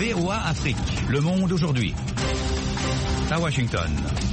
VOA Afrique, le monde aujourd'hui. À Washington.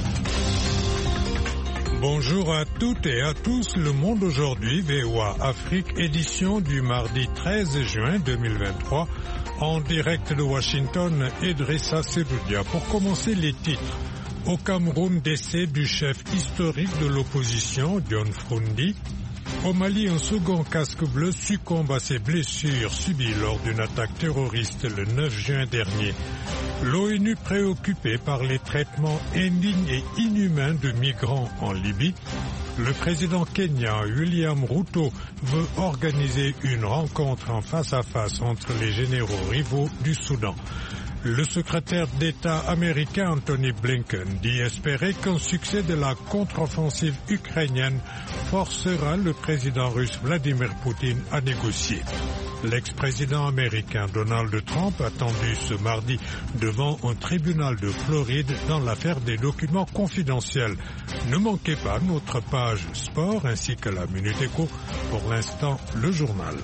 Bonjour à toutes et à tous, le monde aujourd'hui, VOA Afrique, édition du mardi 13 juin 2023, en direct de Washington, Idrissa Seloudia. Pour commencer, les titres. Au Cameroun, décès du chef historique de l'opposition, John Froundi. Au Mali, un second casque bleu succombe à ses blessures subies lors d'une attaque terroriste le 9 juin dernier. L'ONU préoccupée par les traitements indignes et inhumains de migrants en Libye. Le président kenyan William Ruto veut organiser une rencontre en face à face entre les généraux rivaux du Soudan. Le secrétaire d'État américain Anthony Blinken dit espérer qu'un succès de la contre-offensive ukrainienne forcera le président russe Vladimir Poutine à négocier. L'ex-président américain Donald Trump attendu ce mardi devant un tribunal de Floride dans l'affaire des documents confidentiels. Ne manquez pas notre page sport ainsi que la Minute Éco. Pour l'instant, le journal.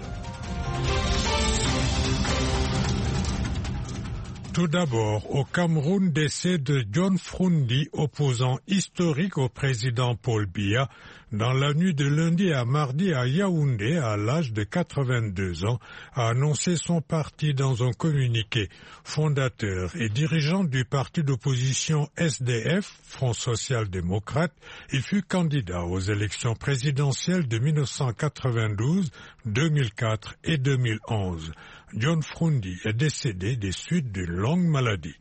Tout d'abord, au Cameroun, décès de John Froundi, opposant historique au président Paul Biya, dans la nuit de lundi à mardi à Yaoundé, à l'âge de 82 ans, a annoncé son parti dans un communiqué. Fondateur et dirigeant du parti d'opposition SDF, Front social-démocrate, il fut candidat aux élections présidentielles de 1992, 2004 et 2011. John Froundi est décédé des suites d'une longue maladie.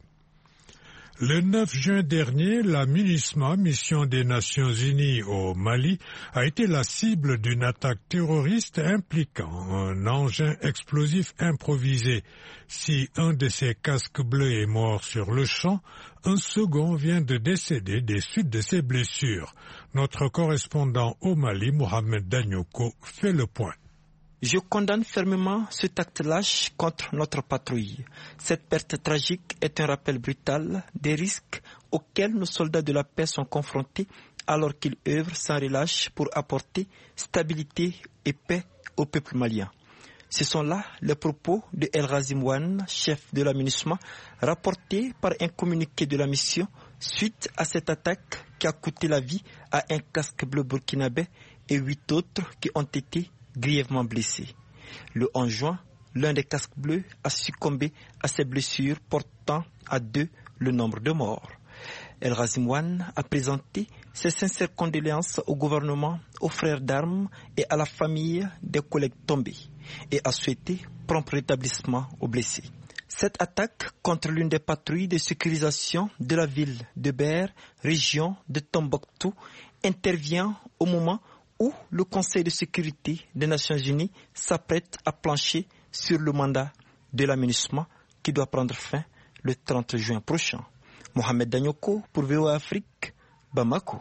Le 9 juin dernier, la MINUSMA, mission des Nations Unies au Mali, a été la cible d'une attaque terroriste impliquant un engin explosif improvisé. Si un de ces casques bleus est mort sur le champ, un second vient de décéder des suites de ses blessures. Notre correspondant au Mali, Mohamed Danyoko, fait le point. Je condamne fermement cet acte lâche contre notre patrouille. Cette perte tragique est un rappel brutal des risques auxquels nos soldats de la paix sont confrontés alors qu'ils œuvrent sans relâche pour apporter stabilité et paix au peuple malien. Ce sont là les propos de El Razimwan, chef de la MINUSMA, rapportés par un communiqué de la mission suite à cette attaque qui a coûté la vie à un casque bleu burkinabé et 8 autres qui ont été grièvement blessé. Le 11 juin, l'un des casques bleus a succombé à ses blessures, portant à 2 le nombre de morts. El Razimwan a présenté ses sincères condoléances au gouvernement, aux frères d'armes et à la famille des collègues tombés et a souhaité prompt rétablissement aux blessés. Cette attaque contre l'une des patrouilles de sécurisation de la ville de Ber, région de Tombouctou, intervient au moment où le Conseil de sécurité des Nations Unies s'apprête à plancher sur le mandat de la MINUSMA qui doit prendre fin le 30 juin prochain. Mohamed Danyoko pour VOA Afrique, Bamako.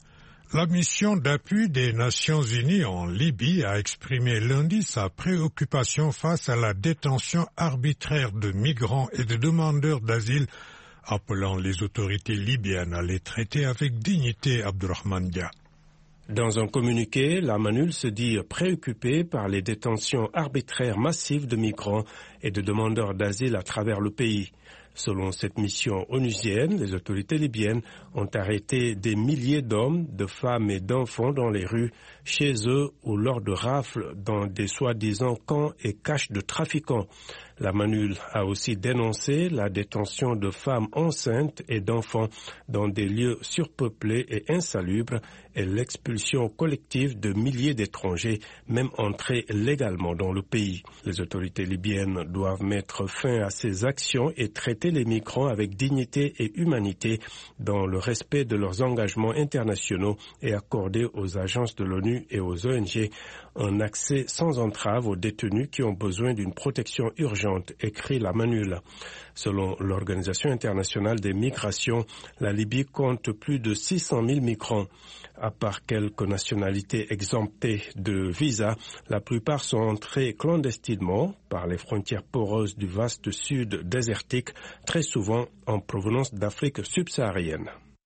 La mission d'appui des Nations Unies en Libye a exprimé lundi sa préoccupation face à la détention arbitraire de migrants et de demandeurs d'asile, appelant les autorités libyennes à les traiter avec dignité. Abdourahmane Dia. Dans un communiqué, la MANUL se dit préoccupée par les détentions arbitraires massives de migrants et de demandeurs d'asile à travers le pays. Selon cette mission onusienne, les autorités libyennes ont arrêté des milliers d'hommes, de femmes et d'enfants dans les rues, chez eux ou lors de rafles dans des soi-disant camps et caches de trafiquants. La MANUL a aussi dénoncé la détention de femmes enceintes et d'enfants dans des lieux surpeuplés et insalubres et l'expulsion collective de milliers d'étrangers, même entrés légalement dans le pays. Les autorités libyennes doivent mettre fin à ces actions et traiter les migrants avec dignité et humanité dans le respect de leurs engagements internationaux et accorder aux agences de l'ONU et aux ONG un accès sans entrave aux détenus qui ont besoin d'une protection urgente, écrit la MANUL. Selon l'Organisation internationale des migrations, la Libye compte plus de 600 000 migrants. À part quelques nationalités exemptées de visa, la plupart sont entrés clandestinement par les frontières poreuses du vaste sud désertique, très souvent en provenance d'Afrique subsaharienne.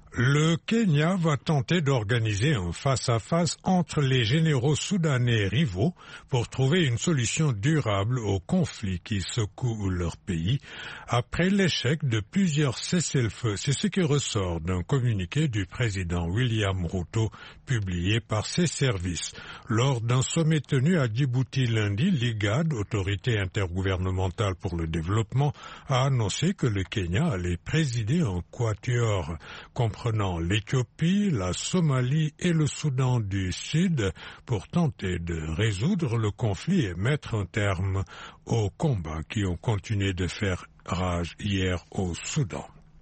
Le Kenya va tenter d'organiser un face-à-face entre les généraux soudanais rivaux pour trouver une solution durable au conflit qui secoue leur pays après l'échec de plusieurs cessez-le-feu. C'est ce qui ressort d'un communiqué du président William Ruto publié par ses services. Lors d'un sommet tenu à Djibouti lundi, l'IGAD, autorité intergouvernementale pour le développement, a annoncé que le Kenya allait présider un quatuor comprenant l'Éthiopie, la Somalie et le Soudan du Sud pour tenter de résoudre le conflit et mettre un terme aux combats qui ont continué de faire rage hier au Soudan.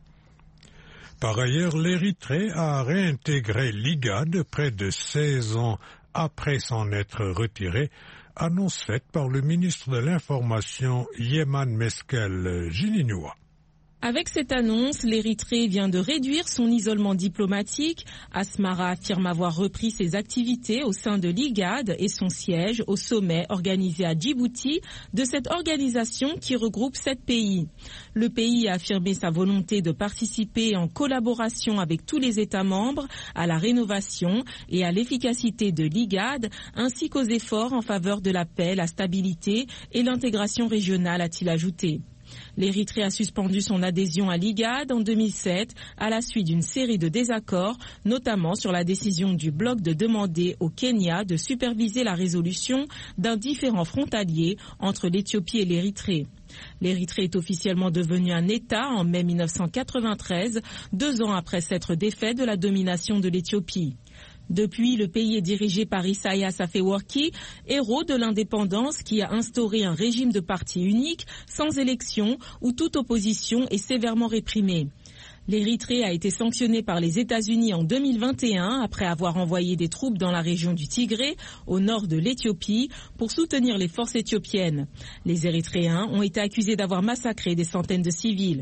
Par ailleurs, l'Érythrée a réintégré l'IGAD près de 16 ans après s'en être retiré, annonce faite par le ministre de l'Information Yeman Meskel Jininua. Avec cette annonce, l'Érythrée vient de réduire son isolement diplomatique. Asmara affirme avoir repris ses activités au sein de l'IGAD et son siège au sommet organisé à Djibouti de cette organisation qui regroupe 7 pays. Le pays a affirmé sa volonté de participer en collaboration avec tous les États membres à la rénovation et à l'efficacité de l'IGAD, ainsi qu'aux efforts en faveur de la paix, la stabilité et l'intégration régionale, a-t-il ajouté. L'Érythrée a suspendu son adhésion à l'IGAD en 2007 à la suite d'une série de désaccords, notamment sur la décision du bloc de demander au Kenya de superviser la résolution d'un différend frontalier entre l'Éthiopie et l'Érythrée. L'Érythrée est officiellement devenue un État en mai 1993, 2 ans après s'être défait de la domination de l'Éthiopie. Depuis, le pays est dirigé par Isaias Afewerki, héros de l'indépendance qui a instauré un régime de parti unique, sans élection, où toute opposition est sévèrement réprimée. L'Érythrée a été sanctionnée par les États-Unis en 2021 après avoir envoyé des troupes dans la région du Tigré, au nord de l'Éthiopie, pour soutenir les forces éthiopiennes. Les Érythréens ont été accusés d'avoir massacré des centaines de civils.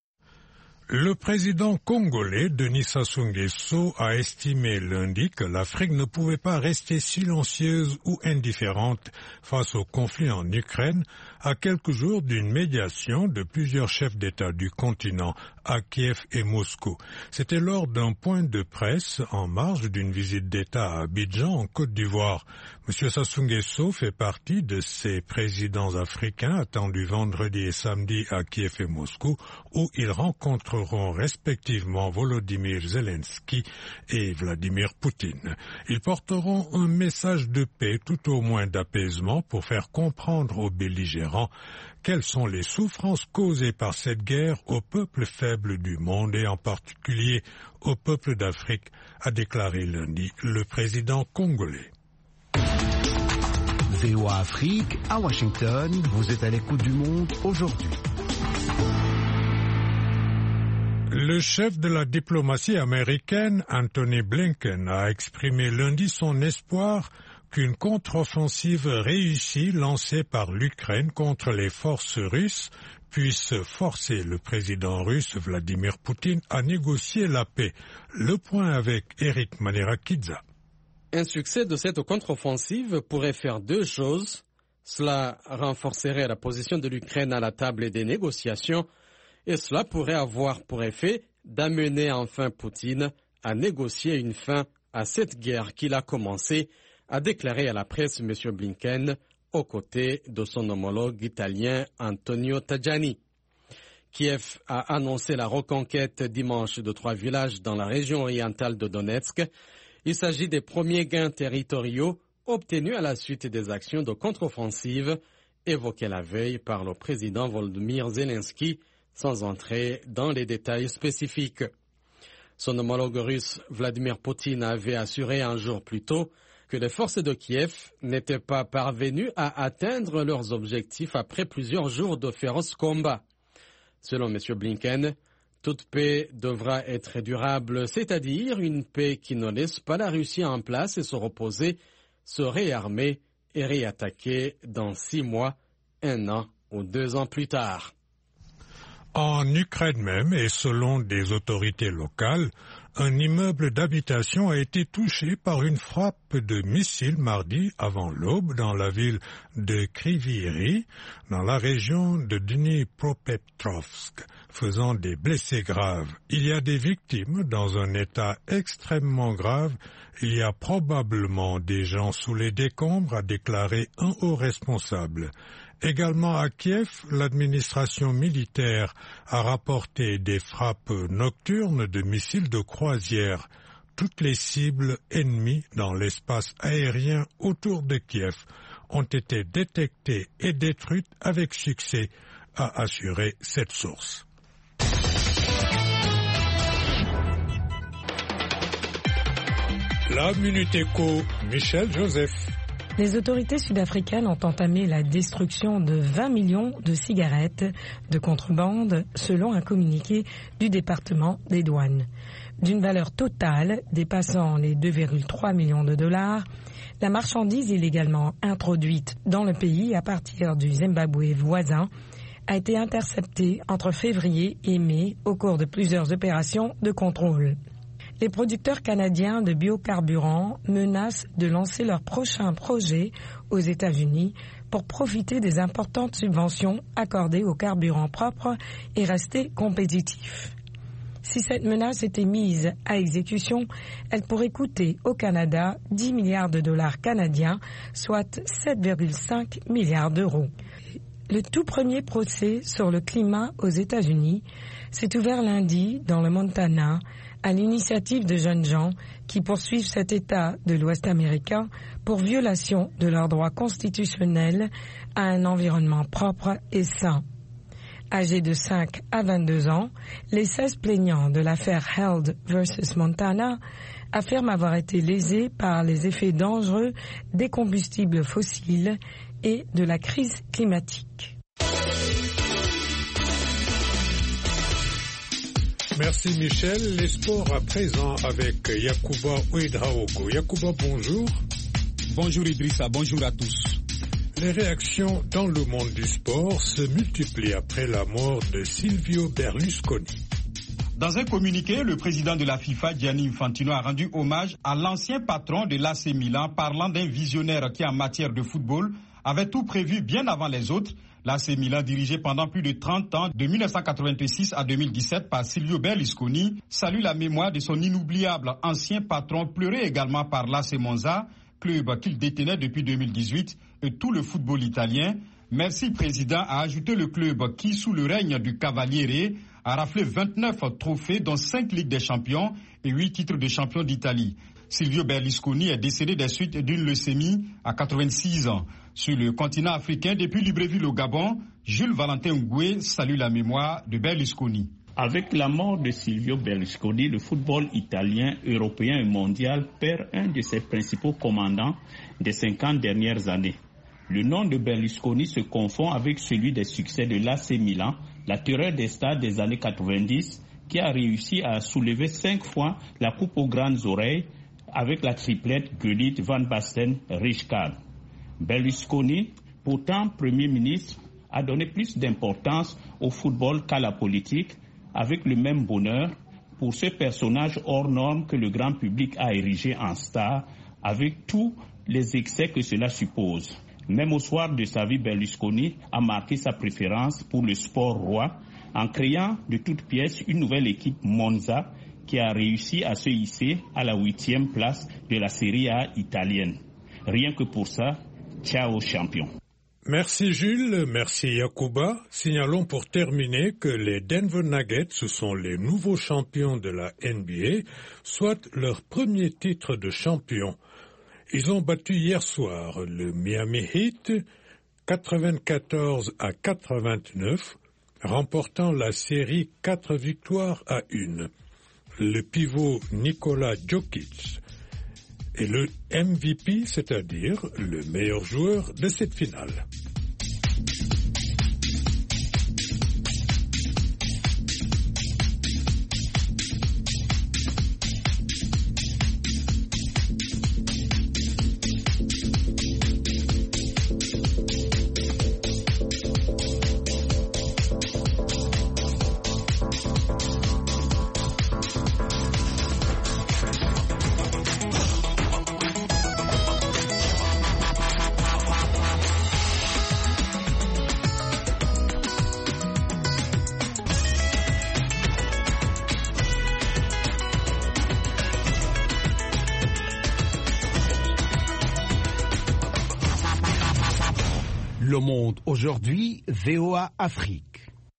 Le président congolais Denis Sassou Nguesso a estimé lundi que l'Afrique ne pouvait pas rester silencieuse ou indifférente face au conflit en Ukraine à quelques jours d'une médiation de plusieurs chefs d'État du continent à Kiev et Moscou. C'était lors d'un point de presse en marge d'une visite d'État à Abidjan en Côte d'Ivoire. M. Sassou Nguesso fait partie de ces présidents africains attendus vendredi et samedi à Kiev et Moscou où ils rencontreront respectivement Volodymyr Zelensky et Vladimir Poutine. Ils porteront un message de paix, tout au moins d'apaisement, pour faire comprendre aux belligérants quelles sont les souffrances causées par cette guerre aux peuples faibles du monde et en particulier aux peuples d'Afrique, a déclaré lundi le président congolais. VOA Afrique, à Washington, vous êtes à l'écoute du monde aujourd'hui. Le chef de la diplomatie américaine, Anthony Blinken, a exprimé lundi son espoir qu'une contre-offensive réussie lancée par l'Ukraine contre les forces russes puisse forcer le président russe Vladimir Poutine à négocier la paix. Le point avec Eric Manirakidza. Un succès de cette contre-offensive pourrait faire 2 choses. Cela renforcerait la position de l'Ukraine à la table des négociations et cela pourrait avoir pour effet d'amener enfin Poutine à négocier une fin à cette guerre qu'il a commencée, a déclaré à la presse M. Blinken aux côtés de son homologue italien Antonio Tajani. Kiev a annoncé la reconquête dimanche de 3 villages dans la région orientale de Donetsk. Il s'agit des premiers gains territoriaux obtenus à la suite des actions de contre-offensive évoquées la veille par le président Volodymyr Zelensky, sans entrer dans les détails spécifiques. Son homologue russe Vladimir Poutine avait assuré un jour plus tôt que les forces de Kiev n'étaient pas parvenues à atteindre leurs objectifs après plusieurs jours de féroces combats. Selon M. Blinken, toute paix devra être durable, c'est-à-dire une paix qui ne laisse pas la Russie en place et se reposer, se réarmer et réattaquer dans 6 mois, 1 an ou 2 ans plus tard. En Ukraine même, et selon des autorités locales, Un immeuble d'habitation a été touché par une frappe de missile mardi avant l'aube dans la ville de Kryvyi, dans la région de Dnipropetrovsk, faisant des blessés graves. Il y a des victimes dans un état extrêmement grave. Il y a probablement des gens sous les décombres, a déclaré un haut responsable. Également à Kiev, l'administration militaire a rapporté des frappes nocturnes de missiles de croisière. Toutes les cibles ennemies dans l'espace aérien autour de Kiev ont été détectées et détruites avec succès, a assuré cette source. La Minute Éco, Michel Joseph. Les autorités sud-africaines ont entamé la destruction de 20 millions de cigarettes de contrebande, selon un communiqué du département des douanes. D'une valeur totale dépassant les 2,3 millions de dollars, la marchandise illégalement introduite dans le pays à partir du Zimbabwe voisin a été interceptée entre février et mai au cours de plusieurs opérations de contrôle. Les producteurs canadiens de biocarburants menacent de lancer leur prochain projet aux États-Unis pour profiter des importantes subventions accordées aux carburants propres et rester compétitifs. Si cette menace était mise à exécution, elle pourrait coûter au Canada 10 milliards de dollars canadiens, soit 7,5 milliards d'euros. Le tout premier procès sur le climat aux États-Unis s'est ouvert lundi dans le Montana à l'initiative de jeunes gens qui poursuivent cet État de l'Ouest américain pour violation de leurs droits constitutionnels à un environnement propre et sain. Âgés de 5 à 22 ans, les 16 plaignants de l'affaire Held versus Montana affirment avoir été lésés par les effets dangereux des combustibles fossiles et de la crise climatique. Merci Michel. Les sports à présent avec Yacouba Ouedraogo. Yacouba, bonjour. Bonjour Idrissa, bonjour à tous. Les réactions dans le monde du sport se multiplient après la mort de Silvio Berlusconi. Dans un communiqué, le président de la FIFA, Gianni Infantino, a rendu hommage à l'ancien patron de l'AC Milan, parlant d'un visionnaire qui, en matière de football, avait tout prévu bien avant les autres. L'AC Milan, dirigé pendant plus de 30 ans, de 1986 à 2017 par Silvio Berlusconi, salue la mémoire de son inoubliable ancien patron, pleuré également par l'AC Monza, club qu'il détenait depuis 2018, et tout le football italien. Merci Président, a ajouté le club qui, sous le règne du Cavaliere, a raflé 29 trophées, dont 5 Ligues des Champions et 8 titres de champion d'Italie. Silvio Berlusconi est décédé des suites d'une leucémie à 86 ans. Sur le continent africain, depuis Libreville au Gabon, Jules Valentin Ngoué salue la mémoire de Berlusconi. Avec la mort de Silvio Berlusconi, le football italien, européen et mondial perd un de ses principaux commandants des 50 dernières années. Le nom de Berlusconi se confond avec celui des succès de l'AC Milan, la terreur des stades des années 90, qui a réussi à soulever 5 fois la coupe aux grandes oreilles avec la triplette Gullit, Van Basten, Rijkaard. Berlusconi, pourtant Premier ministre, a donné plus d'importance au football qu'à la politique, avec le même bonheur pour ce personnage hors norme que le grand public a érigé en star, avec tous les excès que cela suppose. Même au soir de sa vie, Berlusconi a marqué sa préférence pour le sport roi en créant de toutes pièces une nouvelle équipe Monza qui a réussi à se hisser à la 8e place de la Serie A italienne. Rien que pour ça, ciao champion. Merci Jules, merci Yacouba. Signalons pour terminer que les Denver Nuggets sont les nouveaux champions de la NBA, soit leur premier titre de champion. Ils ont battu hier soir le Miami Heat 94 à 89, remportant la série 4 victoires à 1. Le pivot Nikola Jokic est le MVP, c'est-à-dire le meilleur joueur de cette finale. Le Monde aujourd'hui, VOA Afrique.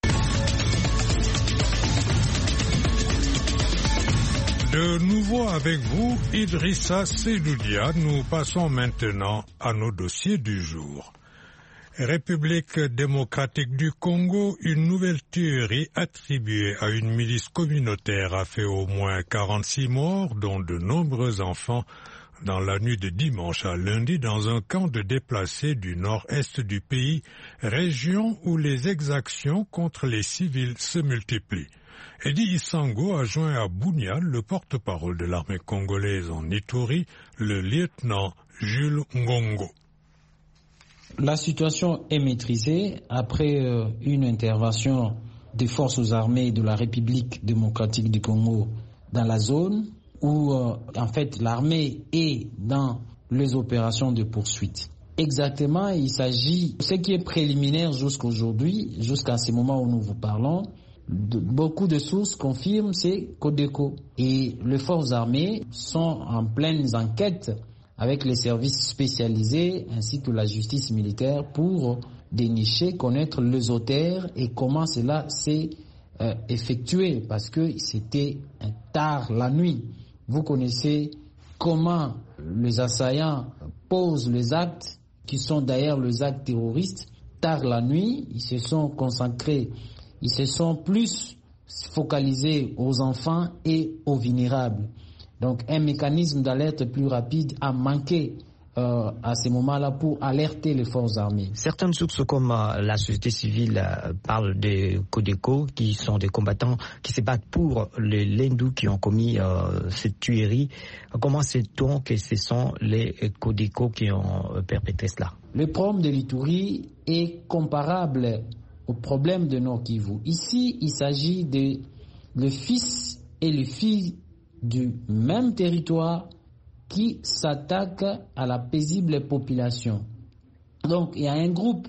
De nouveau avec vous, Idrissa Seloudia. Nous passons maintenant à nos dossiers du jour. République démocratique du Congo, une nouvelle tuerie attribuée à une milice communautaire a fait au moins 46 morts, dont de nombreux enfants, dans la nuit de dimanche à lundi dans un camp de déplacés du nord-est du pays, région où les exactions contre les civils se multiplient. Edi Isango a joint à Bunia le porte-parole de l'armée congolaise en Ituri, le lieutenant Jules Ngongo. La situation est maîtrisée après une intervention des forces armées de la République démocratique du Congo dans la zone où en fait l'armée est dans les opérations de poursuite. Exactement, il s'agit, ce qui est préliminaire jusqu'aujourd'hui, jusqu'à ce moment où nous vous parlons, beaucoup de sources confirment c'est Codeco. Et les forces armées sont en pleine enquête avec les services spécialisés ainsi que la justice militaire pour dénicher, connaître les auteurs et comment cela s'est effectué, parce que c'était tard la nuit. Vous connaissez comment les assaillants posent les actes qui sont d'ailleurs les actes terroristes. Tard la nuit, ils se sont concentrés, ils se sont plus focalisés aux enfants et aux vulnérables. Donc un mécanisme d'alerte plus rapide a manqué à ce moment-là pour alerter les forces armées. Certaines sources comme la société civile parlent des Codeco qui sont des combattants qui se battent pour les Lendou qui ont commis cette tuerie. Comment sait-on que ce sont les Codeco qui ont perpétré cela? Le problème de l'Ituri est comparable au problème de Nord Kivu. Ici, il s'agit de le fils et les filles du même territoire qui s'attaque à la paisible population. Donc, il y a un groupe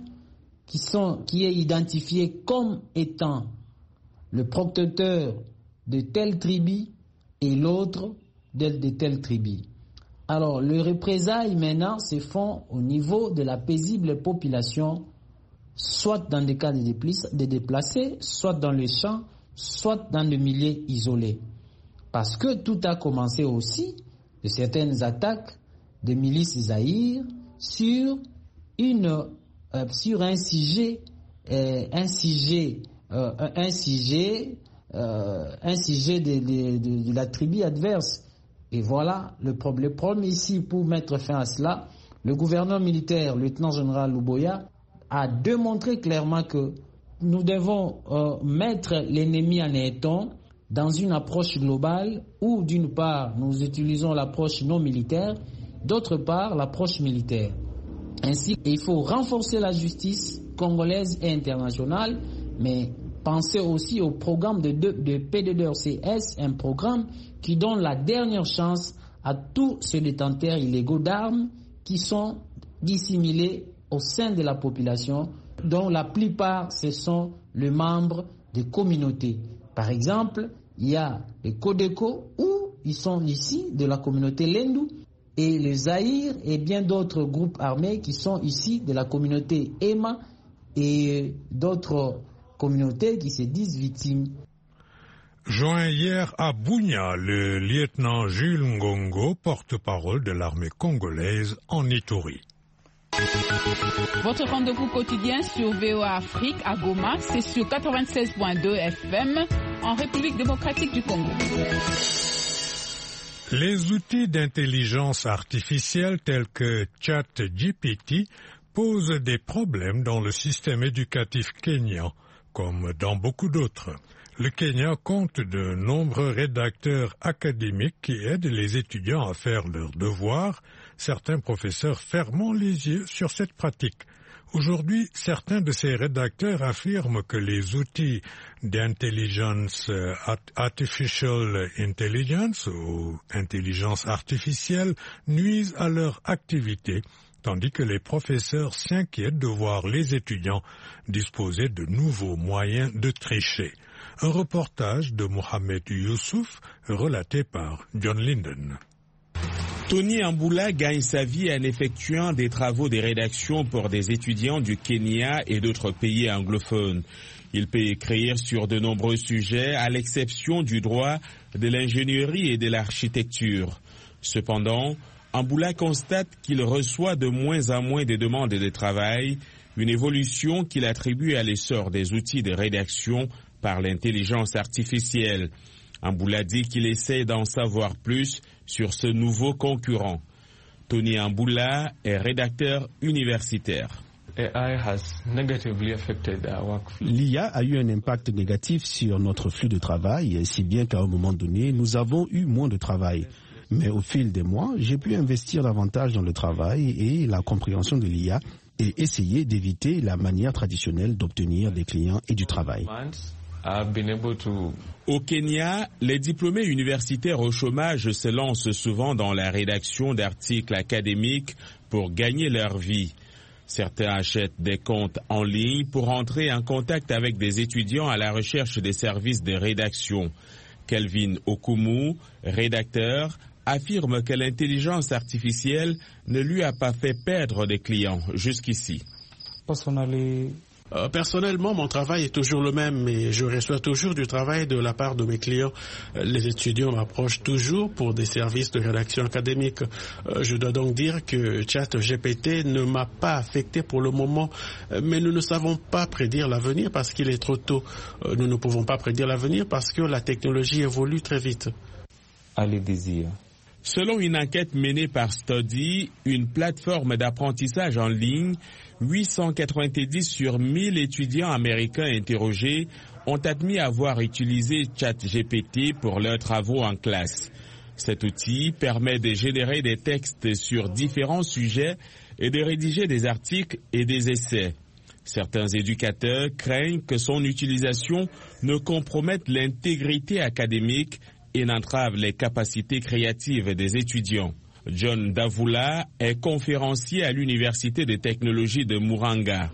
qui est identifié comme étant le protecteur de telle tribu et l'autre de telle tribu. Alors, les représailles maintenant se font au niveau de la paisible population, soit dans des cas de déplacés, soit dans les champs, soit dans des milieux isolés. Parce que tout a commencé aussi de certaines attaques de milices Zaïre sur un sujet de la tribu adverse. Et voilà le problème ici. Pour mettre fin à cela, le gouverneur militaire, le lieutenant-général Luboya, a démontré clairement que nous devons mettre l'ennemi en étang dans une approche globale où, d'une part, nous utilisons l'approche non militaire, d'autre part, l'approche militaire. Ainsi, il faut renforcer la justice congolaise et internationale, mais penser aussi au programme de P2CS, un programme qui donne la dernière chance à tous ces détenteurs illégaux d'armes qui sont dissimulés au sein de la population, dont la plupart, ce sont les membres des communautés. Par exemple, il y a les Codeco où ils sont ici de la communauté Lendu et les Zaïre et bien d'autres groupes armés qui sont ici de la communauté Ema et d'autres communautés qui se disent victimes. Joint hier à Bunia, le lieutenant Jules Ngongo, porte-parole de l'armée congolaise en Ituri. Votre rendez-vous quotidien sur VOA Afrique à Goma, c'est sur 96.2 FM en République démocratique du Congo. Les outils d'intelligence artificielle tels que ChatGPT posent des problèmes dans le système éducatif kényan, comme dans beaucoup d'autres. Le Kenya compte de nombreux rédacteurs académiques qui aident les étudiants à faire leurs devoirs, certains professeurs fermant les yeux sur cette pratique. Aujourd'hui, certains de ces rédacteurs affirment que les outils d'intelligence artificial intelligence ou intelligence artificielle nuisent à leur activité, tandis que les professeurs s'inquiètent de voir les étudiants disposer de nouveaux moyens de tricher. Un reportage de Mohamed Youssouf relaté par John Linden. Tony Amboula gagne sa vie en effectuant des travaux de rédaction pour des étudiants du Kenya et d'autres pays anglophones. Il peut écrire sur de nombreux sujets, à l'exception du droit, de l'ingénierie et de l'architecture. Cependant, Amboula constate qu'il reçoit de moins en moins de demandes de travail, une évolution qu'il attribue à l'essor des outils de rédaction par l'intelligence artificielle. Amboula dit qu'il essaie d'en savoir plus sur ce nouveau concurrent. Tony Amboula est rédacteur universitaire. L'IA a eu un impact négatif sur notre flux de travail, si bien qu'à un moment donné, nous avons eu moins de travail. Mais au fil des mois, j'ai pu investir davantage dans le travail et la compréhension de l'IA et essayer d'éviter la manière traditionnelle d'obtenir des clients et du travail. Au Kenya, les diplômés universitaires au chômage se lancent souvent dans la rédaction d'articles académiques pour gagner leur vie. Certains achètent des comptes en ligne pour entrer en contact avec des étudiants à la recherche des services de rédaction. Kelvin Okumu, rédacteur, affirme que l'intelligence artificielle ne lui a pas fait perdre des clients jusqu'ici. Personnellement, mon travail est toujours le même, mais je reçois toujours du travail de la part de mes clients. Les étudiants m'approchent toujours pour des services de rédaction académique. Je dois donc dire que ChatGPT ne m'a pas affecté pour le moment, mais nous ne savons pas prédire l'avenir parce qu'il est trop tôt. Nous ne pouvons pas prédire l'avenir parce que la technologie évolue très vite. Selon une enquête menée par Study, une plateforme d'apprentissage en ligne, 890 sur 1000 étudiants américains interrogés ont admis avoir utilisé ChatGPT pour leurs travaux en classe. Cet outil permet de générer des textes sur différents sujets et de rédiger des articles et des essais. Certains éducateurs craignent que son utilisation ne compromette l'intégrité académique et n'entrave les capacités créatives des étudiants. John Davula est conférencier à l'Université de technologie de Muranga.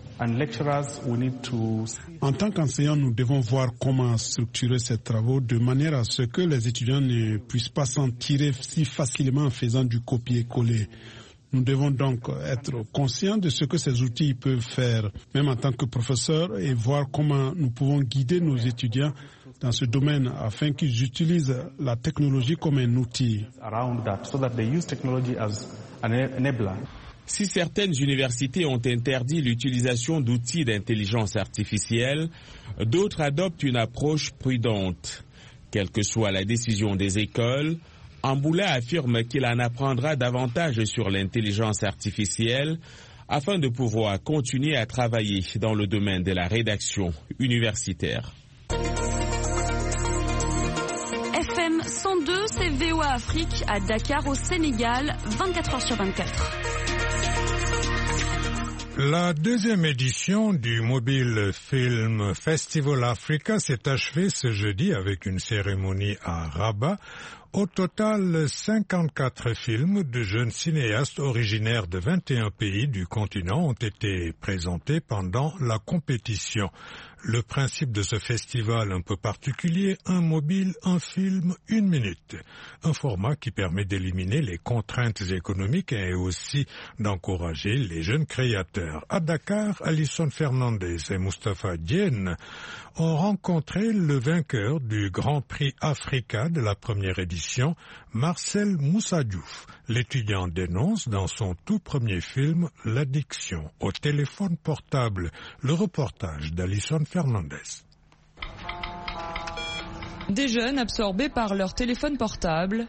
En tant qu'enseignants, nous devons voir comment structurer ces travaux de manière à ce que les étudiants ne puissent pas s'en tirer si facilement en faisant du copier-coller. Nous devons donc être conscients de ce que ces outils peuvent faire, même en tant que professeurs, et voir comment nous pouvons guider nos étudiants dans ce domaine afin qu'ils utilisent la technologie comme un outil. Si certaines universités ont interdit l'utilisation d'outils d'intelligence artificielle, d'autres adoptent une approche prudente. Quelle que soit la décision des écoles, Amboula affirme qu'il en apprendra davantage sur l'intelligence artificielle afin de pouvoir continuer à travailler dans le domaine de la rédaction universitaire. FM 102, c'est VOA Afrique à Dakar au Sénégal, 24 heures sur 24. La deuxième édition du Mobile Film Festival Africa s'est achevée ce jeudi avec une cérémonie à Rabat. Au total, 54 films de jeunes cinéastes originaires de 21 pays du continent ont été présentés pendant la compétition. Le principe de ce festival un peu particulier, un mobile, un film, 1 minute. Un format qui permet d'éliminer les contraintes économiques et aussi d'encourager les jeunes créateurs. À Dakar, Alison Fernandez et Moustapha Diène ont rencontré le vainqueur du Grand Prix Africa de la première édition, Marcel Moussa Diouf. L'étudiant dénonce dans son tout premier film l'addiction au téléphone portable. Le reportage d'Alison Fernandez. Des jeunes absorbés par leur téléphone portable.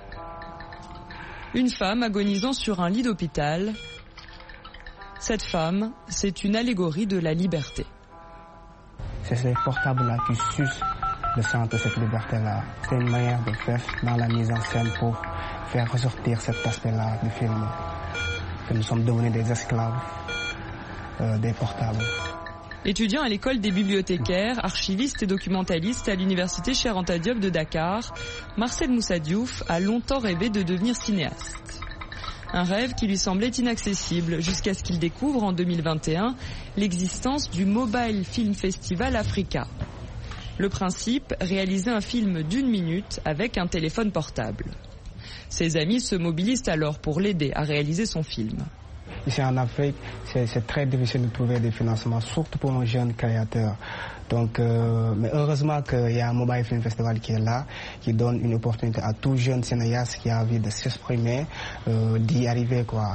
Une femme agonisant sur un lit d'hôpital. Cette femme, c'est une allégorie de la liberté. C'est ces portables-là qui sucent le sens de cette liberté-là. C'est une manière de faire dans la mise en scène pour faire ressortir cet aspect-là du film. Que nous sommes devenus des esclaves des portables. Étudiant à l'école des bibliothécaires, archivistes et documentalistes à l'université Cheikh Anta Diop de Dakar, Marcel Moussa Diouf a longtemps rêvé de devenir cinéaste. Un rêve qui lui semblait inaccessible jusqu'à ce qu'il découvre en 2021 l'existence du Mobile Film Festival Africa. Le principe, réaliser un film d'1 minute avec un téléphone portable. Ses amis se mobilisent alors pour l'aider à réaliser son film. Ici en Afrique, c'est très difficile de trouver des financements, surtout pour un jeune créateur. Donc, mais heureusement qu'il y a un Mobile Film Festival qui est là, qui donne une opportunité à tout jeune cinéaste qui a envie de s'exprimer, d'y arriver, quoi.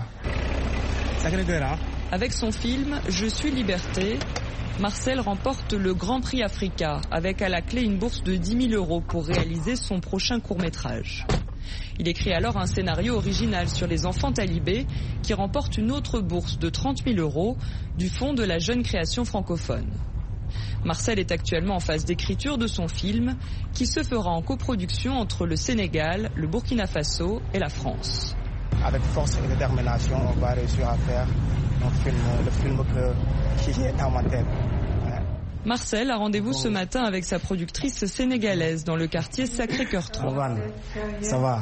Avec son film « Je suis liberté », Marcel remporte le Grand Prix Africa, avec à la clé une bourse de 10 000 € pour réaliser son prochain court-métrage. Il écrit alors un scénario original sur les enfants talibés qui remporte une autre bourse de 30 000 € du Fonds de la jeune création francophone. Marcel est actuellement en phase d'écriture de son film qui se fera en coproduction entre le Sénégal, le Burkina Faso et la France. Avec force et détermination, on va réussir à faire le film qui est dans ma tête. Marcel a rendez-vous ce matin avec sa productrice sénégalaise dans le quartier Sacré-Cœur 3. Ça va,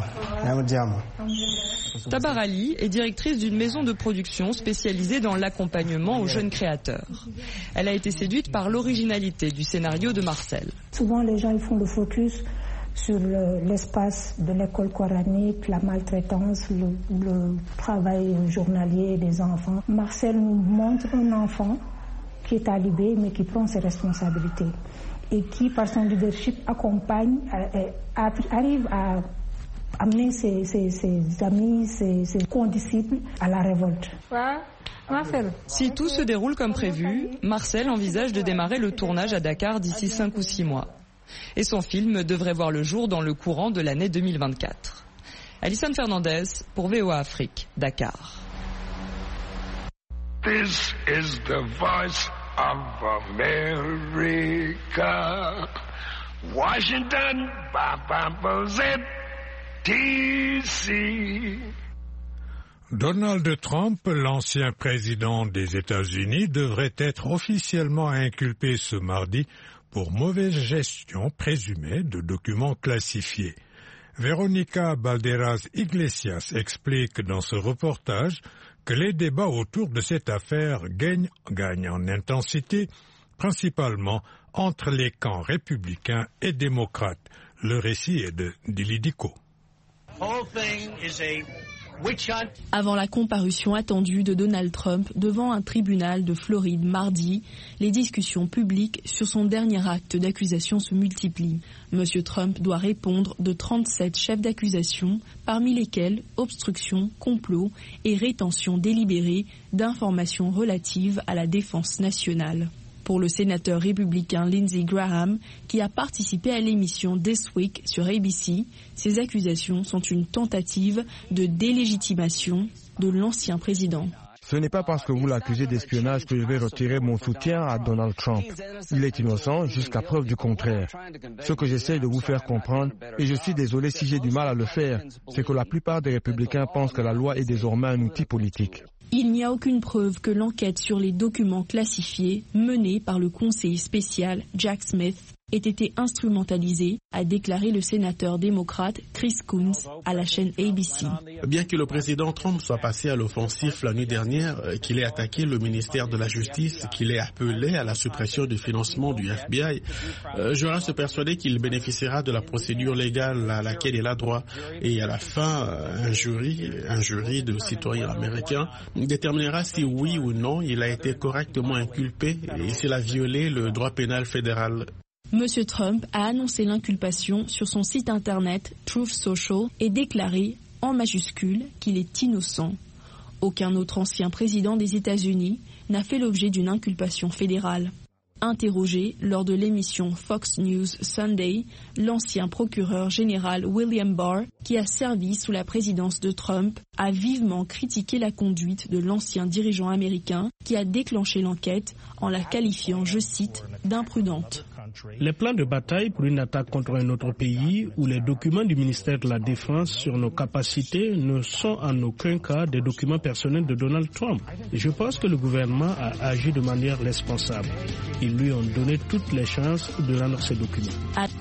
Tabar Ali est directrice d'une maison de production spécialisée dans l'accompagnement aux jeunes créateurs. Elle a été séduite par l'originalité du scénario de Marcel. Souvent les gens ils font le focus sur l'espace de l'école coranique, la maltraitance, le travail journalier des enfants. Marcel nous montre un enfant qui est talibé mais qui prend ses responsabilités et qui par son leadership accompagne, arrive à amener ses amis, ses condisciples à la révolte. Si tout se déroule comme prévu, Marcel envisage de démarrer le tournage à Dakar d'ici 5 ou 6 mois. Et son film devrait voir le jour dans le courant de l'année 2024. Alison Fernandez pour VOA Afrique, Dakar. This is the voice of America. Washington, DC. Donald Trump, l'ancien président des États-Unis, devrait être officiellement inculpé ce mardi pour mauvaise gestion présumée de documents classifiés. Veronica Balderas Iglesias explique dans ce reportage que les débats autour de cette affaire gagnent en intensité, principalement entre les camps républicains et démocrates. Le récit est de Dilidico. Avant la comparution attendue de Donald Trump devant un tribunal de Floride mardi, les discussions publiques sur son dernier acte d'accusation se multiplient. Monsieur Trump doit répondre de 37 chefs d'accusation, parmi lesquels obstruction, complot et rétention délibérée d'informations relatives à la défense nationale. Pour le sénateur républicain Lindsey Graham, qui a participé à l'émission This Week sur ABC, ces accusations sont une tentative de délégitimation de l'ancien président. Ce n'est pas parce que vous l'accusez d'espionnage que je vais retirer mon soutien à Donald Trump. Il est innocent jusqu'à preuve du contraire. Ce que j'essaie de vous faire comprendre, et je suis désolé si j'ai du mal à le faire, c'est que la plupart des républicains pensent que la loi est désormais un outil politique. Il n'y a aucune preuve que l'enquête sur les documents classifiés menée par le conseiller spécial Jack Smith ait été instrumentalisée, a déclaré le sénateur démocrate Chris Coons à la chaîne ABC. Bien que le président Trump soit passé à l'offensif la nuit dernière, qu'il ait attaqué le ministère de la Justice, qu'il ait appelé à la suppression du financement du FBI, je reste persuadé qu'il bénéficiera de la procédure légale à laquelle il a droit. Et à la fin, un jury de citoyens américains déterminera si oui ou non il a été correctement inculpé et s'il a violé le droit pénal fédéral. Monsieur Trump a annoncé l'inculpation sur son site internet Truth Social et déclaré en majuscule qu'il est innocent. Aucun autre ancien président des États-Unis n'a fait l'objet d'une inculpation fédérale. Interrogé lors de l'émission Fox News Sunday, l'ancien procureur général William Barr, qui a servi sous la présidence de Trump, a vivement critiqué la conduite de l'ancien dirigeant américain qui a déclenché l'enquête en la qualifiant, je cite, d'imprudente. Les plans de bataille pour une attaque contre un autre pays ou les documents du ministère de la Défense sur nos capacités ne sont en aucun cas des documents personnels de Donald Trump. Je pense que le gouvernement a agi de manière responsable. Ils lui ont donné toutes les chances de rendre ces documents.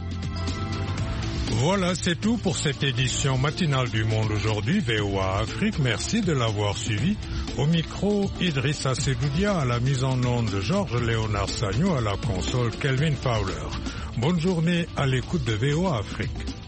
Voilà, c'est tout pour cette édition matinale du Monde aujourd'hui, VOA Afrique. Merci de l'avoir suivi. Au micro, Idrissa Sedoudia, à la mise en onde de Georges-Léonard Sagno, à la console Kelvin Fowler. Bonne journée à l'écoute de VOA Afrique.